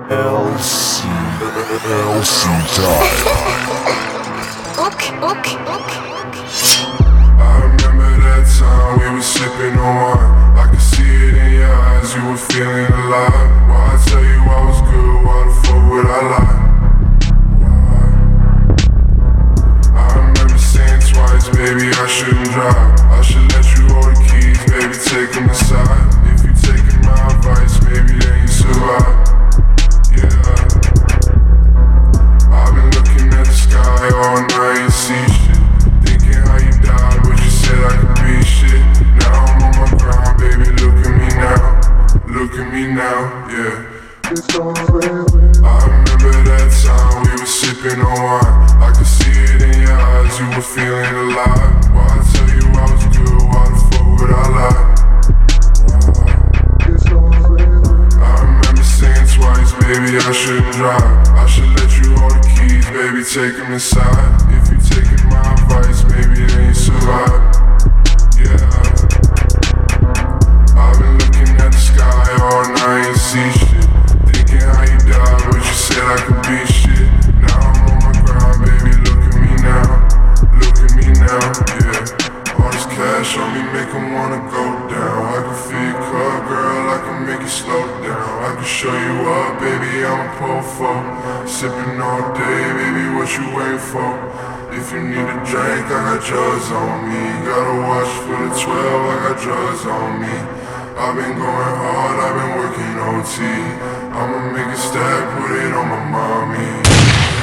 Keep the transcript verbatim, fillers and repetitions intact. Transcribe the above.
L C L C time. Okay, okay, okay. I remember that time we were sipping on wine. I could see it in your eyes, you were feeling alive. Why I tell you I was good, why the fuck would I lie? Why? I remember saying twice, baby, I shouldn't drive. I should let you hold the keys, baby, take them aside. If you taking my advice, maybe then you survive. Yeah, I've been looking at the sky all night and see shit. Thinking how you died, but you said I could be shit. Now I'm on my grind, baby, look at me now. Look at me now, yeah. I remember that time we were sipping on wine. I could see it in your eyes, you were feeling alive. Why I tell you I was good, why the fuck would I lie? I remember saying twice, baby, I shouldn't drive. I should let you hold the keys, baby, take them inside. If you taking my advice, maybe then you survive. Yeah, I've been looking at the sky all night and see shit. Thinking how you died, but you said I could be shit. Now I'm on my grind, baby, look at me now. Look at me now, yeah. All this cash on me make 'em wanna go down. I can feel your car, girl, I can make you slow down. I can show you up, baby, I'm a po-fo. Sipping all day, baby, what you waiting for? If you need a drink, I got drugs on me. Gotta watch for the twelve, I got drugs on me. I've been going hard, I've been working O T. I'ma make a stack, put it on my mommy.